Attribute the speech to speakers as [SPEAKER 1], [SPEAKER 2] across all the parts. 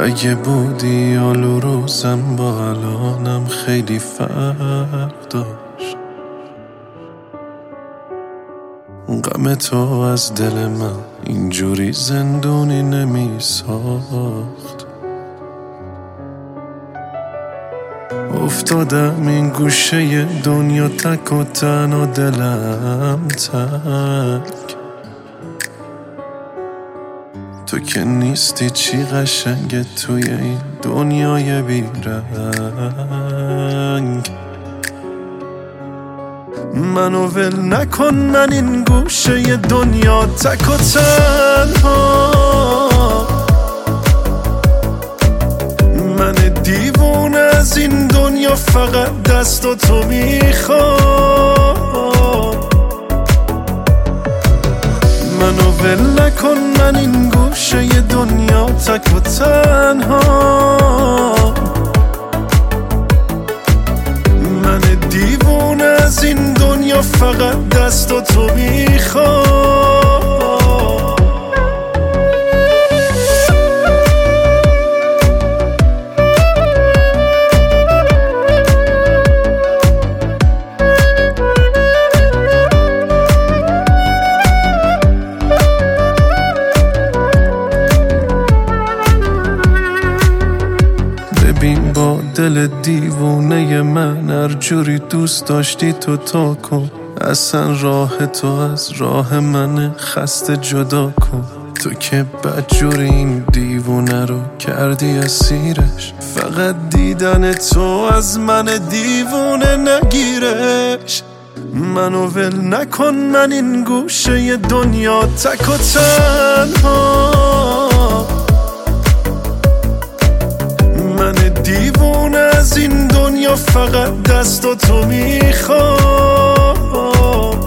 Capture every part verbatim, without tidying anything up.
[SPEAKER 1] اگه بودی آلو روزم با الانم خیلی فرق داشت. غم تو از دل من اینجوری زندونی نمی ساخت. افتادم این گوشه دنیا تک و تنها دلم تک. تو که نیستی چی قشنگه توی این دنیای بیرنگ. منو ول نکن، من این گوشه دنیا تک و تنها. من دیوونه از این دنیا فقط دست و تو میخوام. منو ول نکن، من این گوشه دنیا تک و تنها. من دیوونه از این دنیا فقط دست و تو میخوام. ببین با دل دیوونه من هر جوری دوست داشتی تو تا کن. اصلا راه تو از راه من خسته جدا کن. تو که بدجوری این دیوونه رو کردی اسیرش. فقط دیدن تو از من دیوونه نگیرش. منو ول نکن، من این گوشه دنیا تک و تنها. من دیوونه از این دنیا فقط دست و تو میخوام.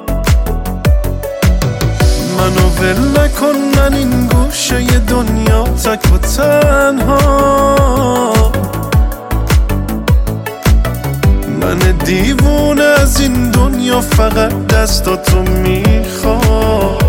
[SPEAKER 1] منو ول نکن، من این گوشه دنیا تک و تنها. من دیوونه از این دنیا فقط دست و تو میخوام.